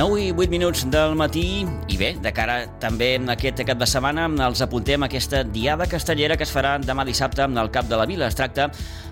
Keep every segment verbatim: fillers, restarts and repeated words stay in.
nou i vuit minuts del matí i bé, de cara també a aquest cap de setmana els apuntem aquesta diada castellera que es farà demà dissabte al Cap de la Vila. Es tracta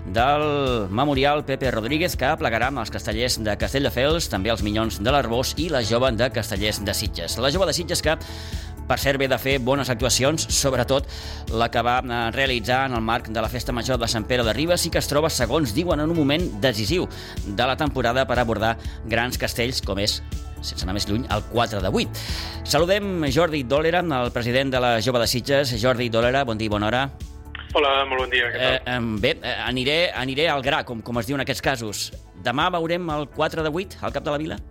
del Memorial Pepe Rodríguez que aplegarà els castellers de Castelldefels, també els Minyons de l'Arboç i la Jove de Castellers de Sitges. La Jove de Sitges que per cert, ve de fer bones actuacions, sobretot la que va realitzar en el marc de la Festa Major de Sant Pere de Ribes i que es troba, segons diuen, en un moment decisiu de la temporada per abordar grans castells com és, sense anar més lluny, el quatre de vuit. Saludem Jordi Dòlera, el president de la Jove de Sitges. Jordi Dòlera, bon dia i bona hora. Hola, molt bon dia, què tal? Eh, bé, aniré, aniré al gra, com, com es diu en aquests casos. Demà veurem el quatre de vuit al Cap de la Vila?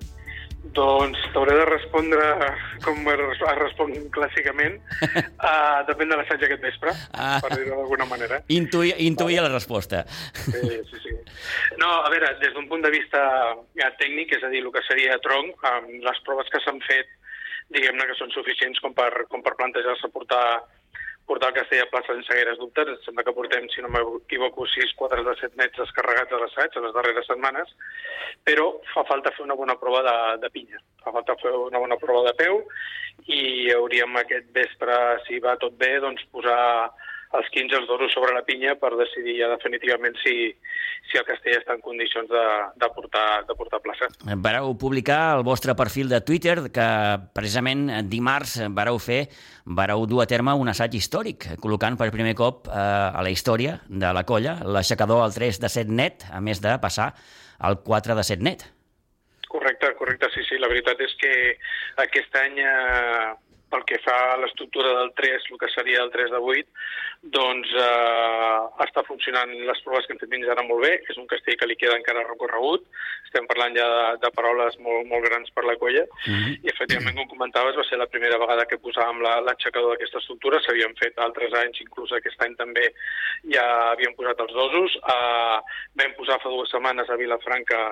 Doncs t'hauré de respondre com es respon clàssicament. Uh, depèn de l'assaig aquest vespre, ah. per dir-ho d'alguna manera. Intuïa, intuïa la resposta. Sí, sí, sí. No, a veure, des d'un punt de vista ja, tècnic, és a dir, el que seria tronc, um, les proves que s'han fet, diguem-ne que són suficients com per, com per plantejar-se portar portar el castell a plaça sense gaires dubtes. Em sembla que portem, si no m'equivoco, sis quadres de set nets descarregats a l'assaig a les darreres setmanes, però fa falta fer una bona prova de, de pinya. Fa falta fer una bona prova de peu i hauríem aquest vespre, si va tot bé, doncs posar els quinze els doros sobre la pinya per decidir ja definitivament si, si el castell està en condicions de, de, portar, de portar plaça. Vareu publicar el vostre perfil de Twitter que precisament dimarts vareu fer, vareu dur a terme un assaig històric, col·locant per primer cop eh, a la història de la colla l'aixecador al tres de set net, a més de passar al quatre de set net. Correcte, correcte, sí, sí. La veritat és que aquest any... Eh... pel que fa a l'estructura del tres, el que seria el tres de vuit, doncs eh, està funcionant les proves que hem fet fins ara molt bé. És un castell que li queda encara recorregut. Estem parlant ja de, de paraules molt, molt grans per la colla. Mm-hmm. I efectivament, com comentaves, va ser la primera vegada que posàvem l'aixecador d'aquesta estructura. S'havien fet altres anys, inclús aquest any també ja havíem posat els dosos. Eh, vam posar fa dues setmanes a Vilafranca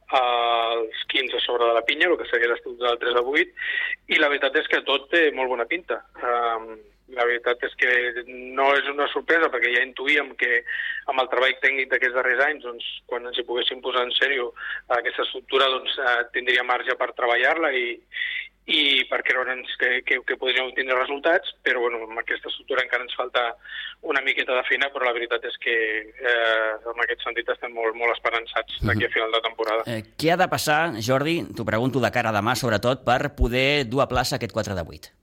els quinze sobre de la pinya, el que seria l'estructura del tres de vuit, i la veritat és que tot té molt bona pinta. Um, la veritat és que no és una sorpresa, perquè ja intuïem que amb el treball tècnic d'aquests darrers anys, doncs, quan ens hi poguéssim posar en sèrio aquesta estructura, doncs, eh, tindria marge per treballar-la i, i per creure'ns que, que, que podríem obtenir resultats, però bueno, amb aquesta estructura encara ens falta una miqueta de feina, però la veritat és que eh, en aquest sentit estem molt, molt esperançats d'aquí a final de temporada. Eh, què ha de passar, Jordi, t'ho pregunto de cara a demà, sobretot, per poder dur a plaça aquest quatre de vuit?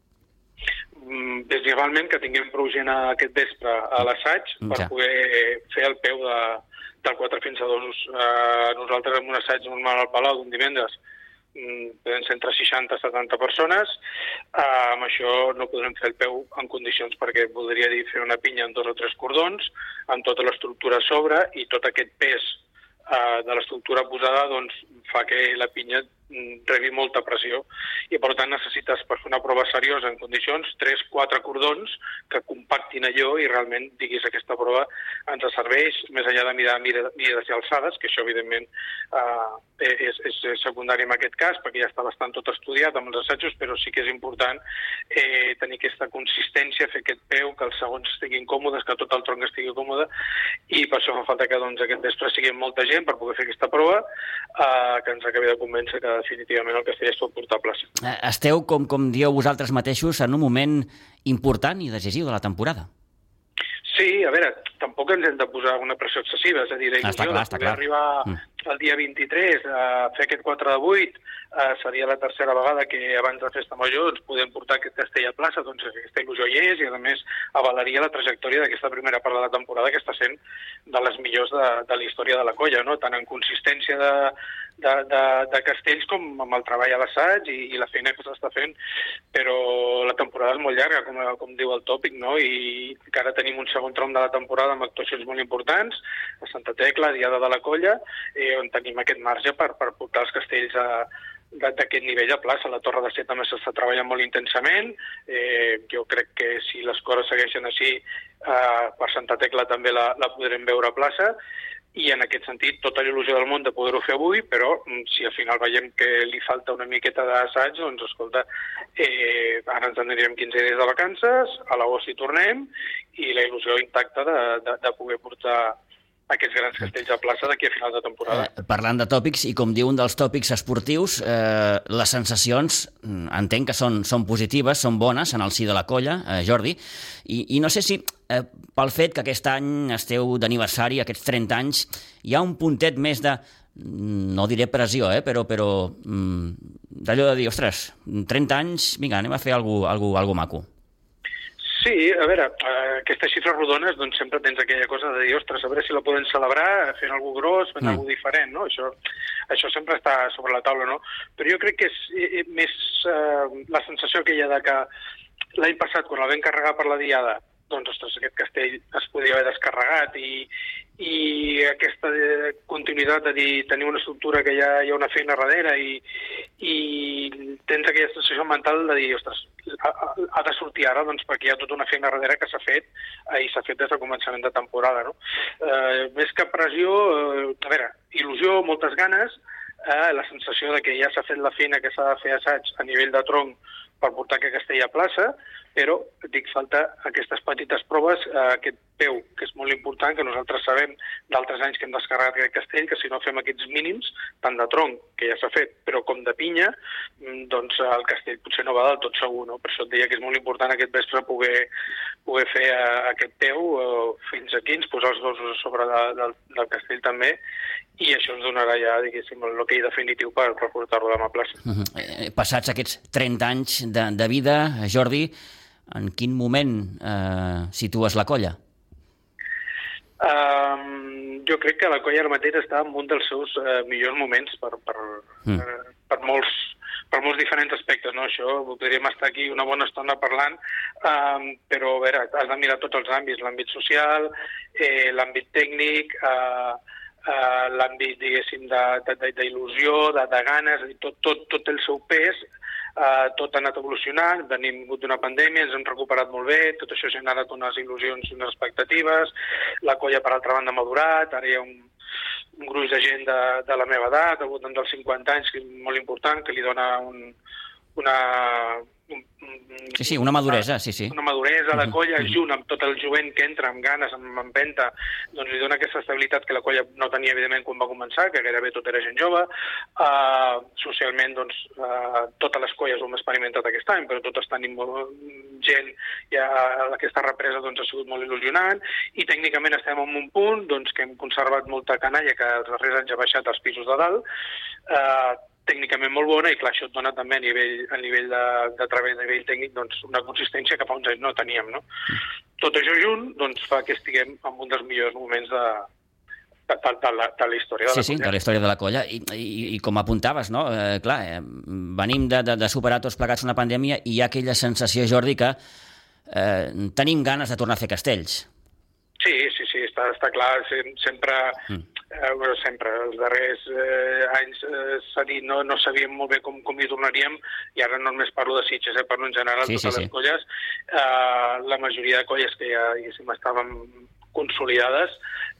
Principalment que tinguem prou gent aquest vespre a l'assaig per ja. poder fer el peu de, del quatre fins a dos. Eh, nosaltres amb un assaig normal al Palau d'un divendres podem ser entre seixanta i setanta persones. Uh, amb això no podrem fer el peu en condicions perquè voldria dir fer una pinya en dos o tres cordons, amb tota l'estructura a sobre, i tot aquest pes uh, de l'estructura posada doncs, fa que la pinya rebi molta pressió i per tant necessites per fer una prova seriosa en condicions tres quatre cordons que compactin allò i realment diguis aquesta prova ens serveix més enllà de mirar mides i alçades, que això evidentment eh, és, és secundari en aquest cas perquè ja està bastant tot estudiat amb els assajos, però sí que és important eh, tenir aquesta consistència, fer aquest peu, que els segons estiguin còmodes, que tot el tronc estigui còmode, i per això fa falta que doncs, aquest vespre siguem molta gent per poder fer aquesta prova eh, que ens acabi de convèncer que definitivament el castell es pot portar a plaça. Esteu, com, com dieu vosaltres mateixos, en un moment important i decisiu de la temporada. Sí, a veure, tampoc ens hem de posar una pressió excessiva, és a dir, la il·lusió de poder arribar mm. el dia vint-i-tres a fer aquest quatre de vuit, eh, seria la tercera vegada que abans de Festa Major ens podem portar aquest castell a plaça, doncs aquesta il·lusió hi és, i a més avalaria la trajectòria d'aquesta primera part de la temporada que està sent de les millors de, de la història de la colla, no? Tant en consistència de, de, de, de castells com amb el treball a l'assaig i, i la feina que s'està fent, però la temporada és molt llarga, com, com diu el tòpic, no? I encara tenim un segon tram de la temporada amb actuacions molt importants, a Santa Tecla, Diada de la Colla, eh, on tenim aquest marge per, per portar els castells a d'aquest nivell a plaça. La Torre de Set també s'està treballant molt intensament. Eh, jo crec que si les coses segueixen així, eh, per Santa Tecla també la, la podrem veure a plaça, i en aquest sentit tota la il·lusió del món de poder-ho fer avui, però si al final veiem que li falta una miqueta d'assaig, doncs escolta, eh, ara ens en anirem quinze dies de vacances, a l'agost hi tornem, i la il·lusió intacta de, de, de poder portar aquests grans castells a plaça d'aquí a final de temporada. Eh, parlant de tòpics, i com diu un dels tòpics esportius, eh, les sensacions entenc que són, són positives, són bones en el si de la colla, eh, Jordi, i, i no sé si eh, pel fet que aquest any esteu d'aniversari, aquests trenta anys, hi ha un puntet més de, no diré pressió, eh, però, però d'allò de dir, ostres, trenta anys, vinga, anem a fer alguna cosa, alguna maco. Sí, a veure, aquestes xifres rodones doncs sempre tens aquella cosa de dir, ostres, a veure si la podem celebrar fent alguna cosa gros, fent mm. alguna cosa diferent, no? Això, això sempre està sobre la taula, no? Però jo crec que és més eh, la sensació aquella de que l'any passat, quan la vam carregar per la diada, doncs, ostres, aquest castell es podia haver descarregat i, i aquesta continuïtat de dir, tenir una estructura que ja hi ha una feina darrere i, i tens aquella sensació mental de dir, ostres, ha, ha de sortir ara doncs, perquè hi ha tota una feina darrere que s'ha fet eh, i s'ha fet des del començament de temporada. No? Eh, més que pressió, eh, a veure, il·lusió, moltes ganes, eh, la sensació de que ja s'ha fet la feina que s'ha de fer assaig a nivell de tronc per portar aquest castell a plaça, però dic, falta aquestes petites proves, eh, aquest peu, que és molt important, que nosaltres sabem d'altres anys que hem descarregat aquest castell, que si no fem aquests mínims, tant de tronc, que ja s'ha fet, però com de pinya, doncs el castell potser no va del tot segur, no? Per això et deia que és molt important aquest vespre poder, poder fer uh, aquest peu uh, fins aquí, ens posar els dos a sobre de, de, del castell també, i això ens donarà ja, diguéssim, el que hi definitiu per, per portar-lo demà a plaça. Uh-huh. eh, passats aquests trenta anys de, de vida, Jordi, en quin moment eh, situes la colla? Um, jo crec que la colla ara mateix està en un dels seus uh, millors moments per, per, mm. uh, per, molts, per molts diferents aspectes. No? Això podríem estar aquí una bona estona parlant, um, però a veure, has de mirar tots els àmbits, l'àmbit social, eh, l'àmbit tècnic, uh, uh, l'àmbit, diguéssim, d'il·lusió, de, de, de ganes, tot, tot, tot el seu pes. Uh, tot ha anat evolucionant, venim d'una pandèmia, ens hem recuperat molt bé, tot això ha generat unes il·lusions i unes expectatives, la colla per altra banda ha madurat, ara hi ha un, un gruix de gent de, de la meva edat, al voltant dels cinquanta anys, que és molt important, que li dona un, una... Un, sí, sí, una maduresa, sí, sí. Una maduresa a la colla, uh-huh. junt amb tot el jovent que entra amb ganes, amb empenta, doncs li dona aquesta estabilitat que la colla no tenia, evidentment, quan va començar, que gairebé tot era gent jove. Uh, socialment, doncs, uh, totes les colles ho hem experimentat aquest any, però totes tenim molt, gent, ja aquesta represa doncs, ha sigut molt il·lusionant, i tècnicament estem en un punt doncs, que hem conservat molta canalla, que els darrers anys ha baixat als pisos de dalt, uh, tècnicament molt bona, i clar, això et dona també a nivell, a nivell de, de treball, a nivell tècnic, doncs, una consistència que fa uns anys no teníem, no? Tot això junt, doncs, fa que estiguem en un dels millors moments de, de, de, de, la, de la història de sí, la sí, colla. de la història de la colla, i, i, i com apuntaves, no? Eh, clar, eh, venim de, de, de superar tots plegats una pandèmia i hi ha aquella sensació, Jordi, que eh, tenim ganes de tornar a fer castells. Sí, sí, sí, està, està clar, sempre... Mm. Eh, sempre, els darrers eh, anys eh, s'ha dit, no, no sabíem molt bé com, com hi tornaríem, i ara no només parlo de Sitges, eh, parlo en general de sí, totes sí, les sí. colles. Eh, la majoria de colles que ja estàvem consolidades,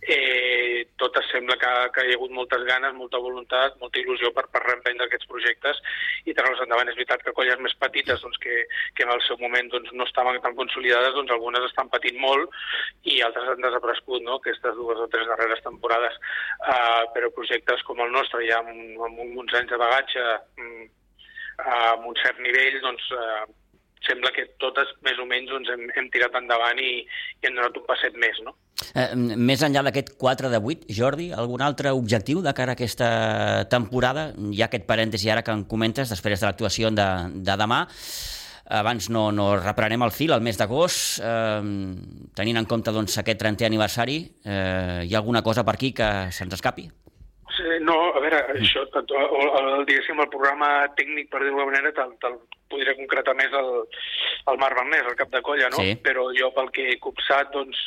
eh, totes sembla que, que hi ha hagut moltes ganes, molta voluntat, molta il·lusió per, per reemprendre aquests projectes i treure-los endavant. És veritat que colles més petites doncs, que, que en el seu moment doncs, no estaven tan consolidades, doncs algunes estan patint molt i altres han desaparegut, no? Aquestes dues o tres darreres temporades. Uh, però projectes com el nostre, ja amb, amb uns anys de bagatge, uh, amb un cert nivell, doncs uh, sembla que totes més o menys doncs, hem, hem tirat endavant i, i hem donat un passet més, no? Eh, més enllà d'aquest quatre de vuit, Jordi, algun altre objectiu de cara a aquesta temporada? Hi ha aquest parèntesi ara que em comentes després de l'actuació de, de demà. Abans no, no reprenem el fil, el mes d'agost, eh, tenint en compte doncs, aquest trentè aniversari, eh, hi ha alguna cosa per aquí que se'ns escapi? No, a veure, això, el, el, diguéssim, el programa tècnic, per dir-ho d'alguna manera, te'l, te'l podria concretar més el, el Marc Barnés, el cap de colla, no? Sí. Però jo, pel que he copsat, doncs,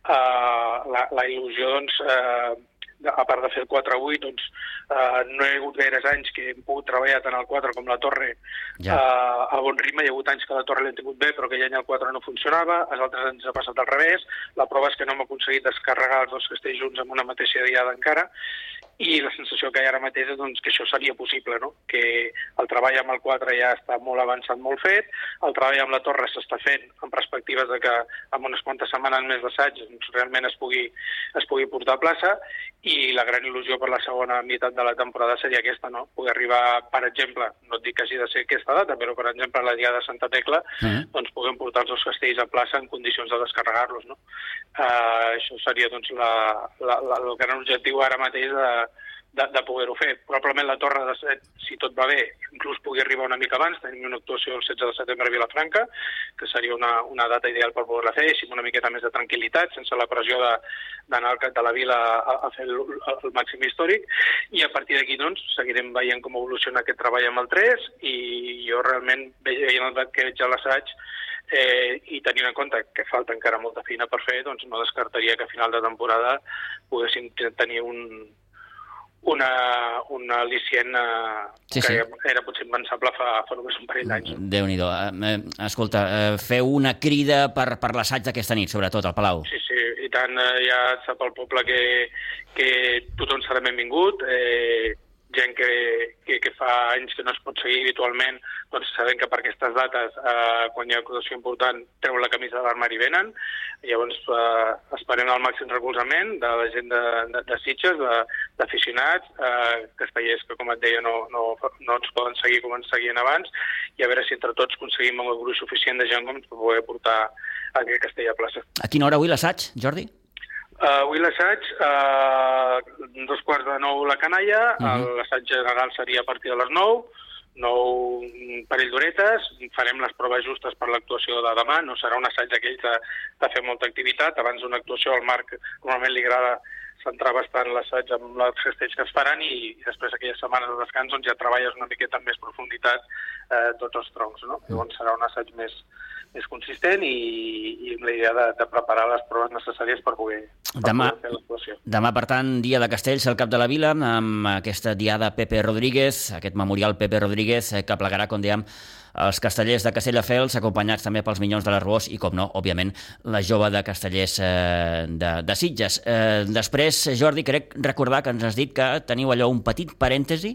uh, la, la il·lusió, doncs, uh, a part de fer el quatre a vuit, doncs, uh, no hi ha hagut gaires anys que hem pogut treballar tant el quatre com la torre ja. uh, a bon ritme. Hi ha hagut anys que la torre l'hem tingut bé, però aquell any el quatre no funcionava, els altres anys ha passat al revés. La prova és que no hem aconseguit descarregar els dos castells junts en una mateixa diada encara, i la sensació que hi ha ara mateix és doncs, que això seria possible, no? Que el treball amb el quatre ja està molt avançat, molt fet, el treball amb la torre s'està fent amb perspectives de que amb unes quantes setmanes més d'assaig doncs, realment es pugui, es pugui portar a plaça, i la gran il·lusió per la segona meitat de la temporada seria aquesta, no? Poder arribar, per exemple, no et dic que hagi de ser aquesta data, però per exemple la Diada de Santa Tecla, uh-huh. doncs puguem portar els dos castells a plaça en condicions de descarregar-los, no? Uh, això seria doncs la, la, la, el gran objectiu ara mateix de, de, de poder-ho fer. Probablement la Torre de Set, si tot va bé, inclús pugui arribar una mica abans. Tenim una actuació el setze de setembre a Vilafranca, que seria una, una data ideal per poder-la fer, així amb una miqueta més de tranquil·litat, sense la pressió de, d'anar al cap de la vila a, a fer el, el màxim històric, i a partir d'aquí doncs seguirem veient com evoluciona aquest treball amb el tres, i jo realment veient el que veig a l'assaig, Eh, i tenint en compte que falta encara molta feina per fer, doncs no descartaria que a final de temporada poguéssim tenir un, una, una al·licient eh, sí, que sí. era potser impensable fa, fa només un parell d'anys. Déu-n'hi-do. Eh, escolta, eh, feu una crida per, per l'assaig d'aquesta nit, sobretot al Palau. Sí, sí, i tant, eh, ja sap el poble que, que tothom serà benvingut, eh, gent que, que, que fa anys que no es pot seguir habitualment, doncs sabem que per aquestes dates, eh, quan hi ha actuació important, treuen la camisa de l'armari i venen. Llavors eh, esperem el màxim recolzament de la gent de, de, de Sitges, d'aficionats, eh, castellers que, com et deia, no, no, no ens poden seguir com ens seguien abans, i a veure si entre tots aconseguim un gruix suficient de gent com per poder portar aquest castell a plaça. A quina hora avui l'assaig, Jordi? Uh, avui l'assaig, uh, dos quarts de nou la canalla, uh-huh. L'assaig general seria a partir de les nou, nou parell d'horetes, farem les proves justes per l'actuació de demà, no serà un assaig d'aquells de, de fer molta activitat. Abans d'una actuació al Marc normalment li agrada centrar bastant l'assaig amb els castells que es faran, i, i després aquelles setmanes de descans doncs ja treballes una miqueta amb més profunditat eh, tots els troncs, no? Uh-huh. Llavors serà un assaig més més consistent, i, i amb la idea de, de preparar les proves necessàries per poder, per demà, poder fer l'actuació. Demà, per tant, dia de castells al cap de la vila, amb aquesta diada Pepe Rodríguez, aquest memorial Pepe Rodríguez, que plegarà, com dèiem, els castellers de Castelldefels, acompanyats també pels Minyons de l'Arboç i, com no, òbviament, la jove de castellers eh, de, de Sitges. Eh, després, Jordi, crec recordar que ens has dit que teniu allò un petit parèntesi.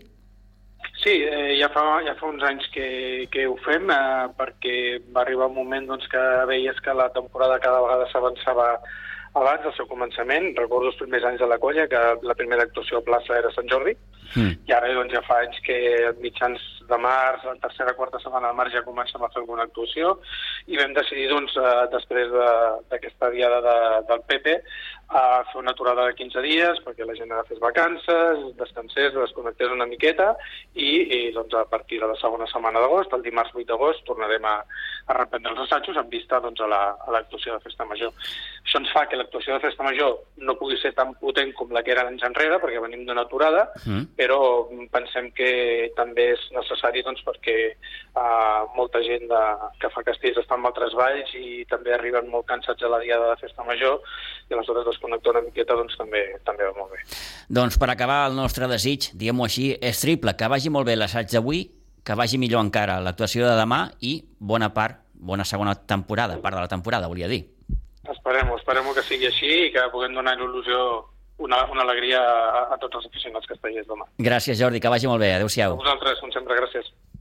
Sí, eh, ja, fa, ja fa uns anys que, que ho fem, eh, perquè va arribar un moment doncs, que veies que la temporada cada vegada s'avançava abans del seu començament. Recordo els primers anys de la colla, que la primera actuació a plaça era Sant Jordi, mm. i ara doncs, ja fa anys que mitjans de març, la tercera o quarta setmana de març ja comencem a fer alguna actuació, i vam decidir, doncs, eh, després d'aquesta de, diada de, del Pepe, a fer una aturada de quinze dies perquè la gent agafés vacances, descansés, desconnectés una miqueta, i, i doncs, a partir de la segona setmana d'agost, el dimarts vuit d'agost, tornarem a, a reprendre els assajos en vista doncs, a l'actuació la, de Festa Major. Això ens fa que l'actuació de Festa Major no pugui ser tan potent com la que era anys enrere, perquè venim d'una aturada, mm. però pensem que també és necessari doncs, perquè uh, molta gent de, que fa castells està en altres valls i també arriben molt cansats a la diada de Festa Major, i aleshores desconnectar una miqueta doncs, també, també va molt bé. Doncs per acabar, el nostre desig, diguem-ho així, és triple, que vagi molt bé l'assaig d'avui, que vagi millor encara l'actuació de demà i bona part, bona segona temporada, part de la temporada, volia dir. Esperem, esperem que sigui així i que puguem donar il·lusió, una, una alegria a, a tots els aficionats castellers demà. Gràcies, Jordi, que vagi molt bé. Adéu-siau. A vosaltres, com sempre, gràcies.